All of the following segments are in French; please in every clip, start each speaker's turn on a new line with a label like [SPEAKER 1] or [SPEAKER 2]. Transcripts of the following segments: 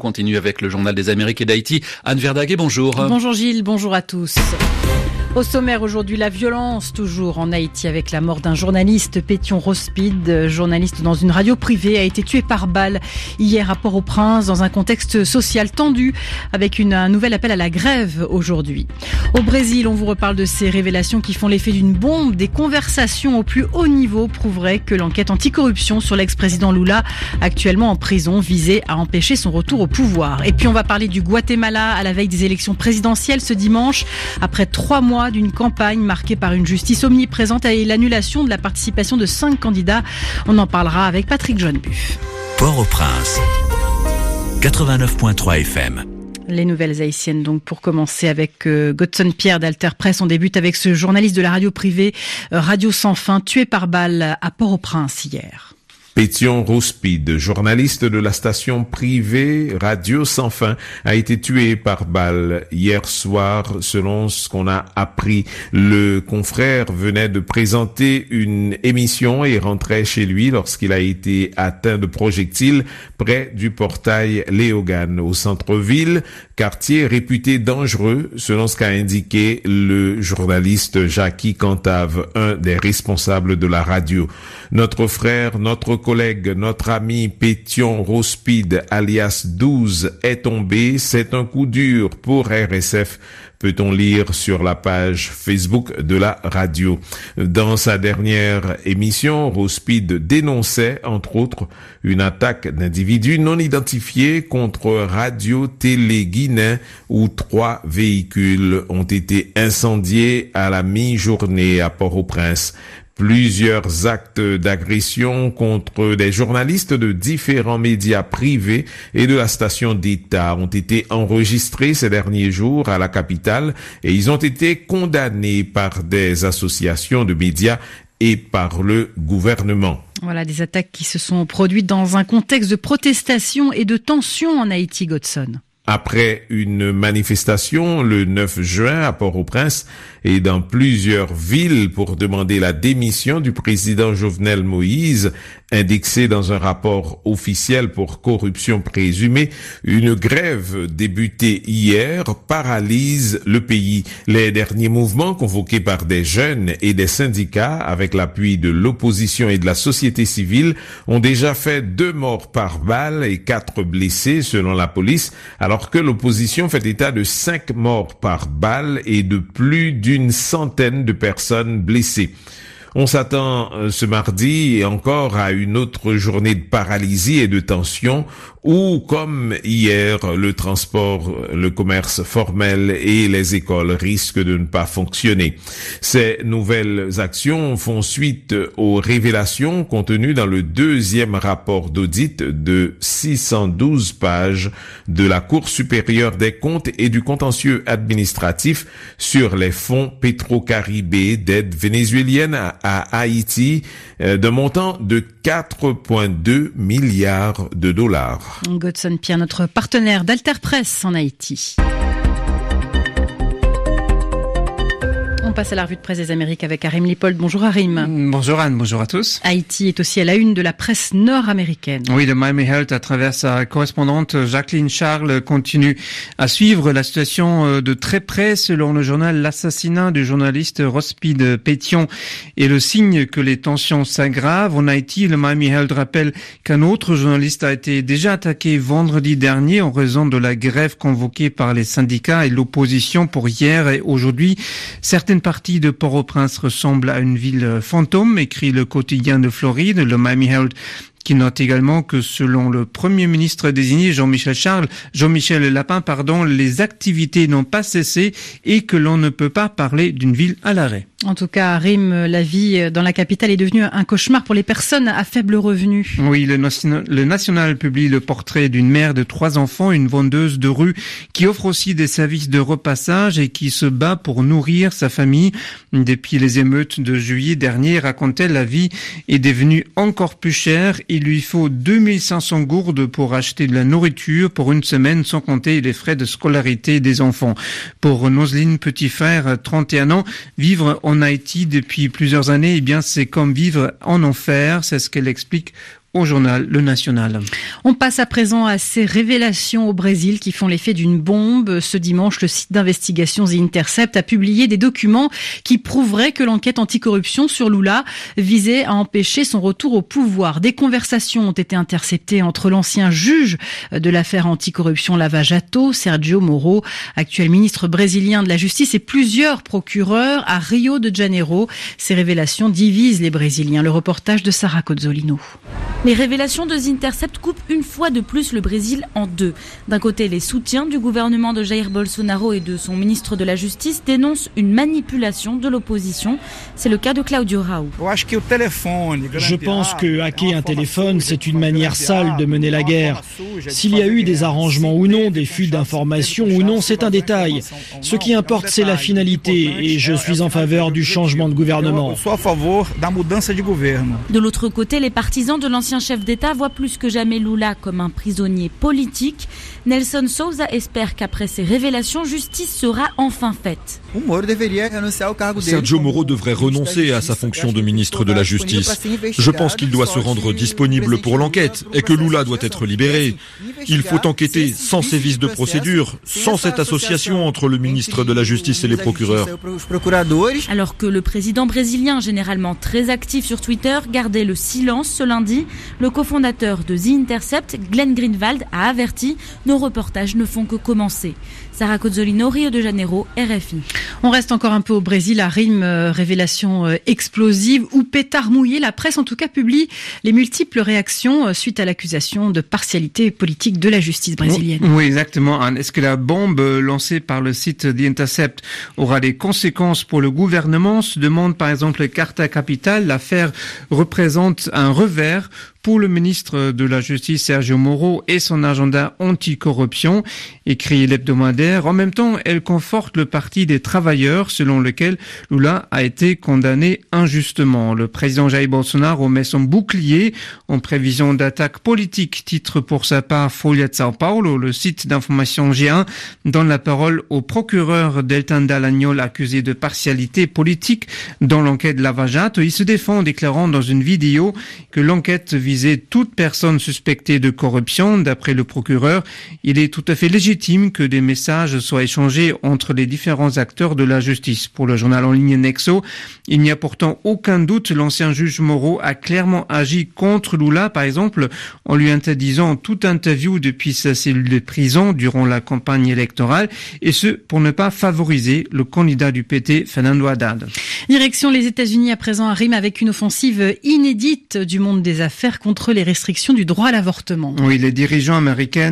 [SPEAKER 1] continue avec le journal des Amériques et d'Haïti. Anne Verdaguet, bonjour.
[SPEAKER 2] Bonjour Gilles, bonjour à tous. Au sommaire aujourd'hui, la violence toujours en Haïti avec la mort d'un journaliste, Pétion Rospide, journaliste dans une radio privée, a été tué par balle hier à Port-au-Prince dans un contexte social tendu avec un nouvel appel à la grève aujourd'hui. Au Brésil, on vous reparle de ces révélations qui font l'effet d'une bombe. Des conversations au plus haut niveau prouveraient que l'enquête anticorruption sur l'ex-président Lula, actuellement en prison, visait à empêcher son retour au pouvoir. Et puis on va parler du Guatemala à la veille des élections présidentielles ce dimanche, après 3 mois d'une campagne marquée par une justice omniprésente et l'annulation de la participation de 5 candidats. On en parlera avec Patrick Johnbuff.
[SPEAKER 3] Port-au-Prince, 89.3 FM.
[SPEAKER 2] Les nouvelles haïtiennes, donc, pour commencer avec Godson Pierre d'Alter Press. On débute avec ce journaliste de la radio privée Radio Sans Fin, tué par balle à Port-au-Prince hier.
[SPEAKER 4] Pétion Rospide, journaliste de la station privée Radio Sans Fin, a été tué par balle hier soir, selon ce qu'on a appris. Le confrère venait de présenter une émission et rentrait chez lui lorsqu'il a été atteint de projectiles près du portail Léogane, au centre-ville, quartier réputé dangereux, selon ce qu'a indiqué le journaliste Jackie Cantave, un des responsables de la radio. Notre frère, notre collègue, notre ami Pétion Rospide, alias 12, est tombé. C'est un coup dur pour RSF, peut-on lire sur la page Facebook de la radio. Dans sa dernière émission, Rospide dénonçait, entre autres, une attaque d'individus non identifiés contre Radio-Télé Guinéen, où 3 véhicules ont été incendiés à la mi-journée à Port-au-Prince. Plusieurs actes d'agression contre des journalistes de différents médias privés et de la station d'État ont été enregistrés ces derniers jours à la capitale et ils ont été condamnés par des associations de médias et par le gouvernement.
[SPEAKER 2] Voilà, des attaques qui se sont produites dans un contexte de protestation et de tension en Haïti, Godson.
[SPEAKER 4] Après une manifestation le 9 juin à Port-au-Prince et dans plusieurs villes pour demander la démission du président Jovenel Moïse, indexé dans un rapport officiel pour corruption présumée, une grève débutée hier paralyse le pays. Les derniers mouvements convoqués par des jeunes et des syndicats avec l'appui de l'opposition et de la société civile ont déjà fait 2 morts par balle et 4 blessés selon la police, alors que l'opposition fait état de 5 morts par balle et de plus d'une centaine de personnes blessées. On s'attend ce mardi encore à une autre journée de paralysie et de tension où, comme hier, le transport, le commerce formel et les écoles risquent de ne pas fonctionner. Ces nouvelles actions font suite aux révélations contenues dans le 2e rapport d'audit de 612 pages de la Cour supérieure des comptes et du contentieux administratif sur les fonds pétro-caribés d'aide vénézuélienne à Haïti d'un montant de 4,2 milliards de dollars.
[SPEAKER 2] Godson Pierre, notre partenaire d'Alter Press en Haïti. On passe à la revue de presse des Amériques avec Harim Lipold. Bonjour Harim.
[SPEAKER 5] Bonjour Anne, bonjour à tous.
[SPEAKER 2] Haïti est aussi à la une de la presse nord-américaine.
[SPEAKER 5] Oui, le Miami Herald, à travers sa correspondante Jacqueline Charles, continue à suivre la situation de très près. Selon le journal, l'assassinat du journaliste Rospide Pétion est le signe que les tensions s'aggravent. En Haïti, le Miami Herald rappelle qu'un autre journaliste a été déjà attaqué vendredi dernier en raison de la grève convoquée par les syndicats et l'opposition pour hier et aujourd'hui. Certaines partie de Port-au-Prince ressemble à une ville fantôme, écrit le quotidien de Floride, le Miami Herald, qui note également que selon le Premier ministre désigné Jean-Michel Lapin, les activités n'ont pas cessé et que l'on ne peut pas parler d'une ville à l'arrêt.
[SPEAKER 2] En tout cas, Harim, la vie dans la capitale est devenue un cauchemar pour les personnes à faible revenu.
[SPEAKER 5] Oui, le National publie le portrait d'une mère de 3 enfants, une vendeuse de rue, qui offre aussi des services de repassage et qui se bat pour nourrir sa famille. Depuis les émeutes de juillet dernier, raconte-t-elle, la vie est devenue encore plus chère. Il lui faut 2500 gourdes pour acheter de la nourriture pour une semaine, sans compter les frais de scolarité des enfants. Pour Noseline Petit-Frère, 31 ans, vivre en Haïti depuis plusieurs années, c'est comme vivre en enfer. C'est ce qu'elle explique au journal Le National.
[SPEAKER 2] On passe à présent à ces révélations au Brésil qui font l'effet d'une bombe. Ce dimanche, le site d'investigation The Intercept a publié des documents qui prouveraient que l'enquête anticorruption sur Lula visait à empêcher son retour au pouvoir. Des conversations ont été interceptées entre l'ancien juge de l'affaire anticorruption Lava Jato, Sergio Moro, actuel ministre brésilien de la Justice, et plusieurs procureurs à Rio de Janeiro. Ces révélations divisent les Brésiliens. Le reportage de Sarah Cozzolino.
[SPEAKER 3] Les révélations de The Intercept coupent une fois de plus le Brésil en deux. D'un côté, les soutiens du gouvernement de Jair Bolsonaro et de son ministre de la Justice dénoncent une manipulation de l'opposition. C'est le cas de Claudio Rau.
[SPEAKER 6] Je pense que hacker un téléphone, c'est une manière sale de mener la guerre. S'il y a eu des arrangements ou non, des fuites d'informations ou non, c'est un détail. Ce qui importe, c'est la finalité, et je suis en faveur du changement de gouvernement.
[SPEAKER 3] De l'autre côté, les partisans de l'ancien chef d'État voit plus que jamais Lula comme un prisonnier politique. Nelson Souza espère qu'après ces révélations, justice sera enfin faite.
[SPEAKER 7] Sergio Moro devrait renoncer à sa fonction de ministre de la Justice. Je pense qu'il doit se rendre disponible pour l'enquête et que Lula doit être libéré. Il faut enquêter sans sévices de procédure, sans cette association entre le ministre de la Justice et les procureurs.
[SPEAKER 3] Alors que le président brésilien, généralement très actif sur Twitter, gardait le silence ce lundi, le cofondateur de The Intercept, Glenn Greenwald, a averti « Nos reportages ne font que commencer ». Sarah Cozzolino, Rio de Janeiro, RFI.
[SPEAKER 2] On reste encore un peu au Brésil à Rime, révélation explosive ou pétard mouillé. La presse en tout cas publie les multiples réactions suite à l'accusation de partialité politique de la justice brésilienne.
[SPEAKER 5] Oui, exactement. Est-ce que la bombe lancée par le site The Intercept aura des conséquences pour le gouvernement? Se demande par exemple Carta Capital. L'affaire représente un revers pour le ministre de la Justice Sergio Moro et son agenda anticorruption, écrit l'hebdomadaire. En même temps, elle conforte le parti des travailleurs selon lequel Lula a été condamné injustement. Le président Jair Bolsonaro met son bouclier en prévision d'attaques politiques, titre pour sa part Folha de São Paulo. Le site d'information G1 donne la parole au procureur Deltan Dallagnol accusé de partialité politique dans l'enquête Lava Jato. Il se défend en déclarant dans une vidéo que l'enquête visait toute personne suspectée de corruption. D'après le procureur, il est tout à fait légitime que des messages soient échangés entre les différents acteurs de la justice. Pour le journal en ligne Nexo, il n'y a pourtant aucun doute, l'ancien juge Moro a clairement agi contre Lula, par exemple, en lui interdisant toute interview depuis sa cellule de prison durant la campagne électorale, et ce, pour ne pas favoriser le candidat du PT, Fernando Haddad.
[SPEAKER 2] Direction les États-Unis à présent à Rime avec une offensive inédite du monde des affaires contre les restrictions du droit à l'avortement.
[SPEAKER 5] Oui, les dirigeants américains,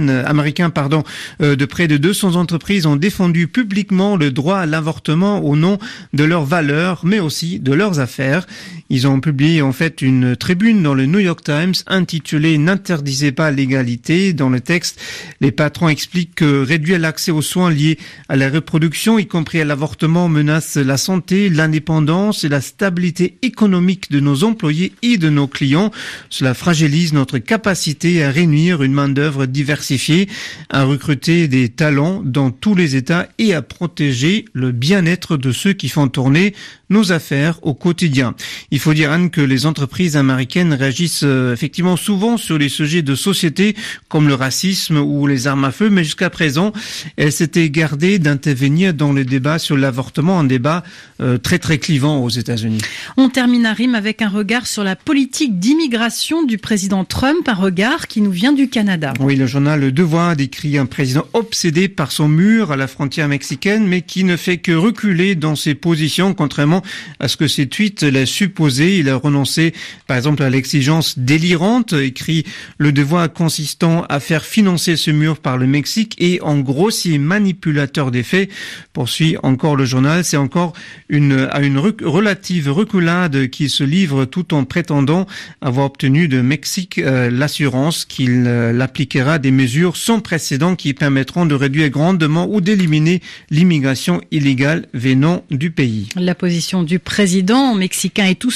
[SPEAKER 5] de près de 200 entreprises ont défendu publiquement le droit à l'avortement au nom de leurs valeurs, mais aussi de leurs affaires. Ils ont publié en fait une tribune dans le New York Times intitulée « N'interdisez pas l'égalité ». Dans le texte, les patrons expliquent que réduire l'accès aux soins liés à la reproduction, y compris à l'avortement, menace la santé, l'indépendance et la stabilité économique de nos employés et de nos clients. Cela fragilise notre capacité à réunir une main-d'œuvre diversifiée, à recruter des talents dans tous les États et à protéger le bien-être de ceux qui font tourner nos affaires au quotidien. Il faut dire, Anne, que les entreprises américaines réagissent effectivement souvent sur les sujets de société comme le racisme ou les armes à feu, mais jusqu'à présent, elles s'étaient gardées d'intervenir dans le débat sur l'avortement, un débat très très clivant aux États-Unis.
[SPEAKER 2] On termine à Rime avec un regard sur la politique d'immigration du président Trump, un regard qui nous vient du Canada.
[SPEAKER 5] Oui, le journal Le Devoir décrit un président obsédé par son mur à la frontière mexicaine, mais qui ne fait que reculer dans ses positions, contrairement à ce que ses tweets laissent supposer. Il a renoncé, par exemple, à l'exigence délirante, écrit Le Devoir, consistant à faire financer ce mur par le Mexique et en grossier manipulateur des faits. Poursuit encore le journal, c'est encore à une relative reculade qui se livre tout en prétendant avoir obtenu de Mexique l'assurance qu'il appliquera des mesures sans précédent qui permettront de réduire grandement ou d'éliminer l'immigration illégale venant du pays.
[SPEAKER 2] La position du président mexicain est tout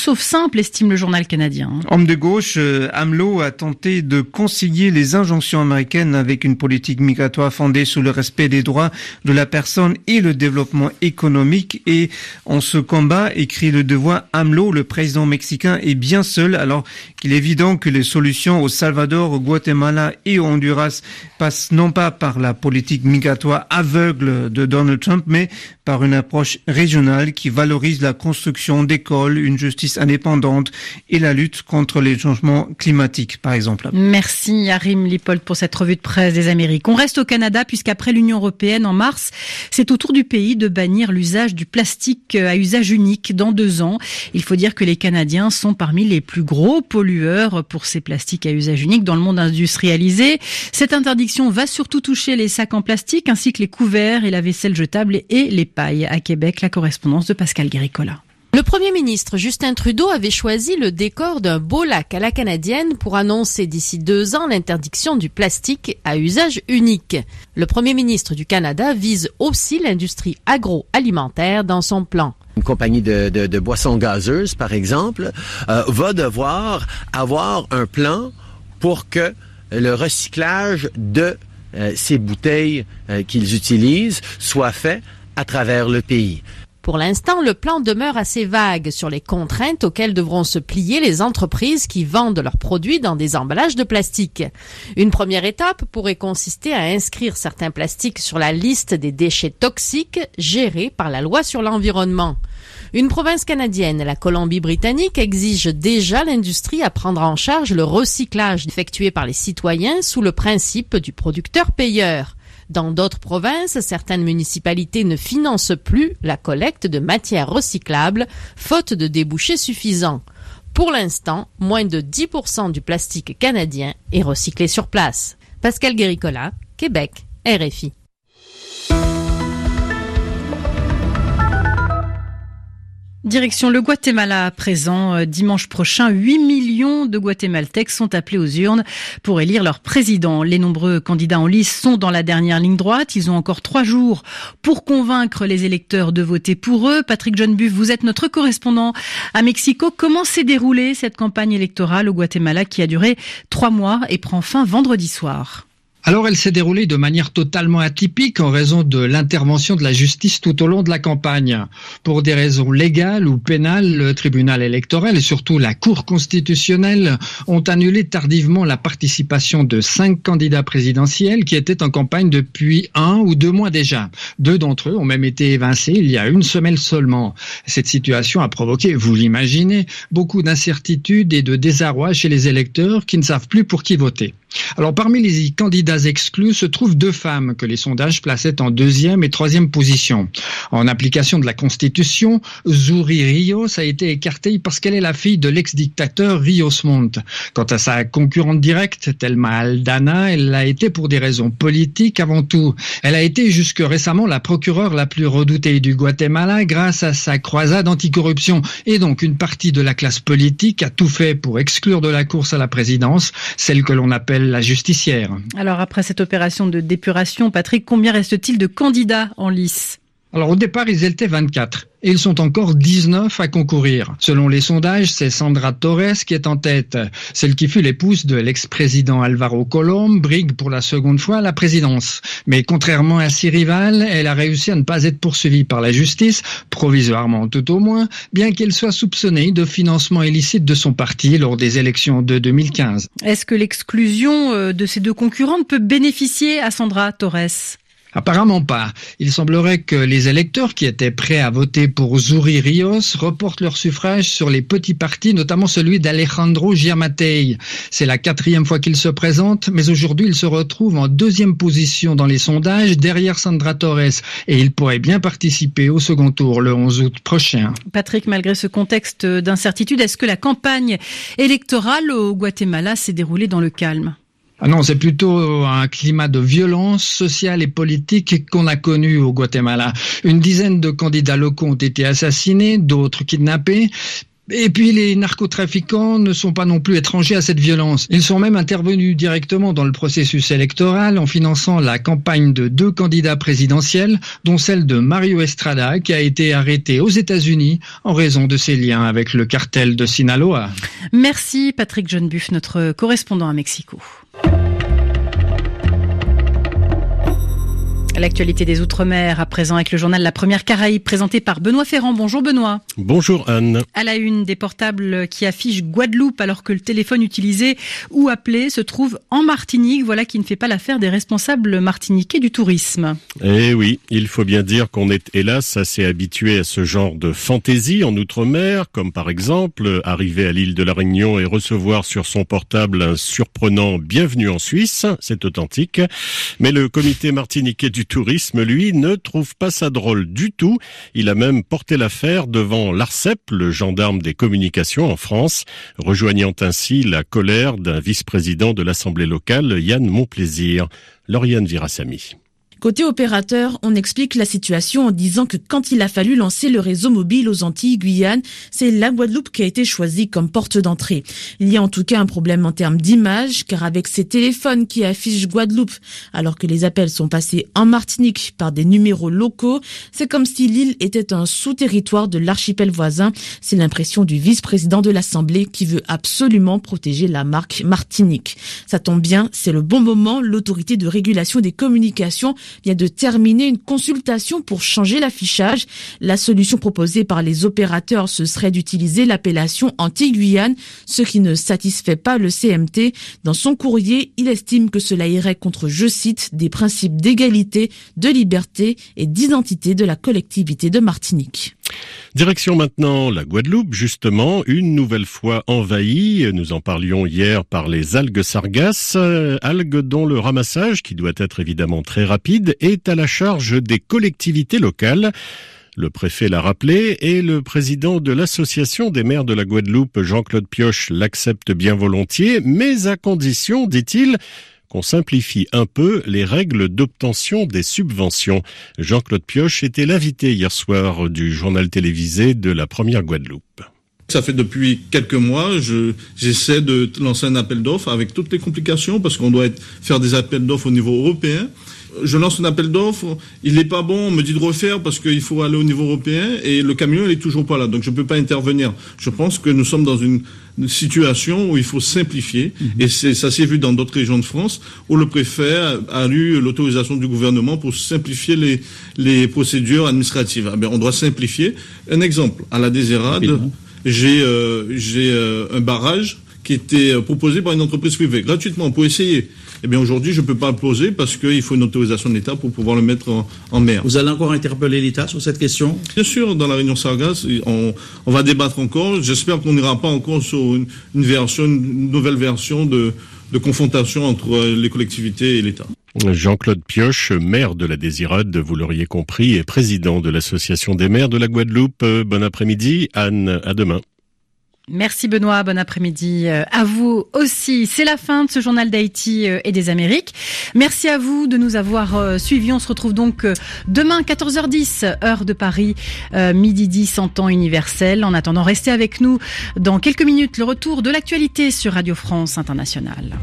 [SPEAKER 2] sauf simple, estime le journal canadien.
[SPEAKER 5] Homme de gauche, AMLO a tenté de concilier les injonctions américaines avec une politique migratoire fondée sur le respect des droits de la personne et le développement économique. Et en ce combat, écrit Le Devoir, AMLO, le président mexicain, est bien seul, alors qu'il est évident que les solutions au Salvador, au Guatemala et au Honduras passent non pas par la politique migratoire aveugle de Donald Trump, mais par une approche régionale qui valorise la construction d'écoles, une justice indépendante et la lutte contre les changements climatiques, par exemple.
[SPEAKER 2] Merci Arim Lipold pour cette revue de presse des Amériques. On reste au Canada puisqu'après l'Union européenne en mars, c'est au tour du pays de bannir l'usage du plastique à usage unique dans 2 ans. Il faut dire que les Canadiens sont parmi les plus gros pollueurs pour ces plastiques à usage unique dans le monde industrialisé. Cette interdiction va surtout toucher les sacs en plastique ainsi que les couverts et la vaisselle jetable et les pailles. À Québec, la correspondance de Pascal Guéricola.
[SPEAKER 8] Le Premier ministre Justin Trudeau avait choisi le décor d'un beau lac à la canadienne pour annoncer d'ici 2 ans l'interdiction du plastique à usage unique. Le Premier ministre du Canada vise aussi l'industrie agroalimentaire dans son plan.
[SPEAKER 9] Une compagnie de boissons gazeuses, par exemple, va devoir avoir un plan pour que le recyclage de ces bouteilles qu'ils utilisent soit fait à travers le pays.
[SPEAKER 8] Pour l'instant, le plan demeure assez vague sur les contraintes auxquelles devront se plier les entreprises qui vendent leurs produits dans des emballages de plastique. Une première étape pourrait consister à inscrire certains plastiques sur la liste des déchets toxiques gérés par la loi sur l'environnement. Une province canadienne, la Colombie-Britannique, exige déjà l'industrie à prendre en charge le recyclage effectué par les citoyens sous le principe du producteur-payeur. Dans d'autres provinces, certaines municipalités ne financent plus la collecte de matières recyclables, faute de débouchés suffisants. Pour l'instant, moins de 10% du plastique canadien est recyclé sur place. Pascal Guéricola, Québec, RFI.
[SPEAKER 2] Direction le Guatemala à présent. Dimanche prochain, 8 millions de Guatémaltèques sont appelés aux urnes pour élire leur président. Les nombreux candidats en lice sont dans la dernière ligne droite. Ils ont encore 3 jours pour convaincre les électeurs de voter pour eux. Patrick John-Buff, vous êtes notre correspondant à Mexico. Comment s'est déroulée cette campagne électorale au Guatemala qui a duré 3 mois et prend fin vendredi soir ?
[SPEAKER 10] Alors elle s'est déroulée de manière totalement atypique en raison de l'intervention de la justice tout au long de la campagne. Pour des raisons légales ou pénales, le tribunal électoral et surtout la Cour constitutionnelle ont annulé tardivement la participation de 5 candidats présidentiels qui étaient en campagne depuis 1 ou 2 mois déjà. 2 d'entre eux ont même été évincés il y a 1 semaine seulement. Cette situation a provoqué, vous l'imaginez, beaucoup d'incertitudes et de désarroi chez les électeurs qui ne savent plus pour qui voter. Alors parmi les candidats exclus se trouvent 2 femmes que les sondages plaçaient en 2e et 3e position. En application de la Constitution, Zuri Rios a été écartée parce qu'elle est la fille de l'ex-dictateur Rios Montt. Quant à sa concurrente directe, Thelma Aldana, elle l'a été pour des raisons politiques avant tout. Elle a été jusque récemment la procureure la plus redoutée du Guatemala grâce à sa croisade anticorruption. Et donc une partie de la classe politique a tout fait pour exclure de la course à la présidence celle que l'on appelle la justicière.
[SPEAKER 2] Alors après cette opération de d'épuration, Patrick, combien reste-t-il de candidats en lice ?
[SPEAKER 10] Alors au départ, ils étaient 24 et ils sont encore 19 à concourir. Selon les sondages, c'est Sandra Torres qui est en tête. Celle qui fut l'épouse de l'ex-président Álvaro Colom brigue pour la seconde fois la présidence. Mais contrairement à ses rivales, elle a réussi à ne pas être poursuivie par la justice, provisoirement tout au moins, bien qu'elle soit soupçonnée de financement illicite de son parti lors des élections de 2015.
[SPEAKER 2] Est-ce que l'exclusion de ces 2 concurrentes peut bénéficier à Sandra Torres ?
[SPEAKER 10] Apparemment pas. Il semblerait que les électeurs qui étaient prêts à voter pour Zuri Rios reportent leur suffrage sur les petits partis, notamment celui d'Alejandro Giammattei. C'est la 4e fois qu'il se présente, mais aujourd'hui il se retrouve en 2e position dans les sondages derrière Sandra Torres et il pourrait bien participer au second tour le 11 août prochain.
[SPEAKER 2] Patrick, malgré ce contexte d'incertitude, est-ce que la campagne électorale au Guatemala s'est déroulée dans le calme ?
[SPEAKER 10] Ah non, c'est plutôt un climat de violence sociale et politique qu'on a connu au Guatemala. Une dizaine de candidats locaux ont été assassinés, d'autres kidnappés. Et puis les narcotrafiquants ne sont pas non plus étrangers à cette violence. Ils sont même intervenus directement dans le processus électoral en finançant la campagne de 2 candidats présidentiels, dont celle de Mario Estrada, qui a été arrêté aux États-Unis en raison de ses liens avec le cartel de Sinaloa.
[SPEAKER 2] Merci Patrick Jeunbuff, notre correspondant à Mexico. L'actualité des Outre-mer à présent avec le journal La Première Caraïbe présenté par Benoît Ferrand. Bonjour Benoît.
[SPEAKER 11] Bonjour Anne.
[SPEAKER 2] À la une, des portables qui affichent Guadeloupe alors que le téléphone utilisé ou appelé se trouve en Martinique. Voilà qui ne fait pas l'affaire des responsables martiniquais du tourisme.
[SPEAKER 11] Eh oui, il faut bien dire qu'on est hélas assez habitué à ce genre de fantaisie en Outre-mer, comme par exemple arriver à l'île de la Réunion et recevoir sur son portable un surprenant bienvenue en Suisse, c'est authentique. Mais le comité martiniquais du tourisme, lui, ne trouve pas ça drôle du tout. Il a même porté l'affaire devant l'ARCEP, le gendarme des communications en France, rejoignant ainsi la colère d'un vice-président de l'Assemblée locale, Yann Monplaisir. Lauriane Virassamy.
[SPEAKER 12] Côté opérateur, on explique la situation en disant que quand il a fallu lancer le réseau mobile aux Antilles-Guyane, c'est la Guadeloupe qui a été choisie comme porte d'entrée. Il y a en tout cas un problème en termes d'image, car avec ces téléphones qui affichent Guadeloupe, alors que les appels sont passés en Martinique par des numéros locaux, c'est comme si l'île était un sous-territoire de l'archipel voisin. C'est l'impression du vice-président de l'Assemblée qui veut absolument protéger la marque Martinique. Ça tombe bien, c'est le bon moment. L'autorité de régulation des communications vient de terminer une consultation pour changer l'affichage. La solution proposée par les opérateurs, ce serait d'utiliser l'appellation Antilles-Guyane, ce qui ne satisfait pas le CMT. Dans son courrier, il estime que cela irait contre, je cite, des principes d'égalité, de liberté et d'identité de la collectivité de Martinique.
[SPEAKER 11] Direction maintenant la Guadeloupe, justement, une nouvelle fois envahie. Nous en parlions hier par les algues sargasses, algues dont le ramassage, qui doit être évidemment très rapide, est à la charge des collectivités locales. Le préfet l'a rappelé et le président de l'association des maires de la Guadeloupe, Jean-Claude Pioche, l'accepte bien volontiers, mais à condition, dit-il, qu'on simplifie un peu les règles d'obtention des subventions. Jean-Claude Pioche était l'invité hier soir du journal télévisé de la Première Guadeloupe.
[SPEAKER 13] Ça fait depuis quelques mois, j'essaie de lancer un appel d'offres avec toutes les complications parce qu'on doit faire des appels d'offres au niveau européen. Je lance un appel d'offres, il n'est pas bon, on me dit de refaire parce qu'il faut aller au niveau européen et le camion il est toujours pas là, donc je ne peux pas intervenir. Je pense que nous sommes dans une situation où il faut simplifier et ça s'est vu dans d'autres régions de France où le préfet a eu l'autorisation du gouvernement pour simplifier les procédures administratives. Eh bien, on doit simplifier. Un exemple, à la Désirade, j'ai un barrage qui était proposé par une entreprise privée gratuitement pour essayer. Eh bien, aujourd'hui, je ne peux pas le poser parce qu'il faut une autorisation de l'État pour pouvoir le mettre en mer.
[SPEAKER 14] Vous allez encore interpeller l'État sur cette question ?
[SPEAKER 13] Bien sûr, dans la réunion Sargasses, on va débattre encore. J'espère qu'on n'ira pas encore sur une nouvelle version de confrontation entre les collectivités et l'État.
[SPEAKER 11] Jean-Claude Pioche, maire de la Désirade, vous l'auriez compris, et président de l'Association des maires de la Guadeloupe. Bon après-midi, Anne, à demain.
[SPEAKER 2] Merci Benoît, bon après-midi à vous aussi. C'est la fin de ce journal d'Haïti et des Amériques. Merci à vous de nous avoir suivis. On se retrouve donc demain 14h10, heure de Paris, midi 10 en temps universel. En attendant, restez avec nous dans quelques minutes. Le retour de l'actualité sur Radio France Internationale.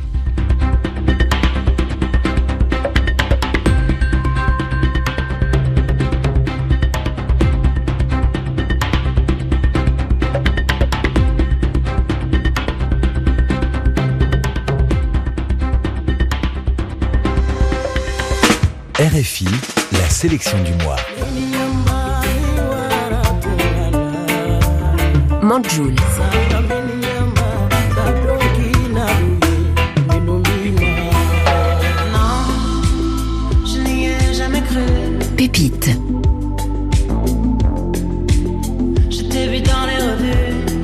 [SPEAKER 15] RFI, la sélection du mois.
[SPEAKER 16] Manjoul. Pépite. Je t'ai vu dans les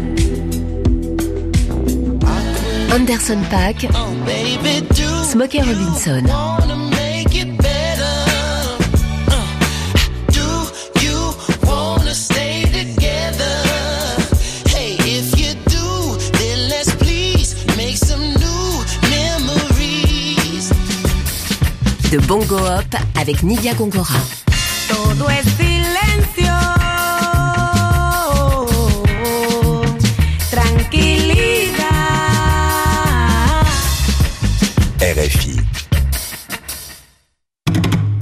[SPEAKER 16] revues. Anderson .Paak, Smokey Robinson. De Bongo Hop avec Nidia Gongora.
[SPEAKER 17] Todo es silencio.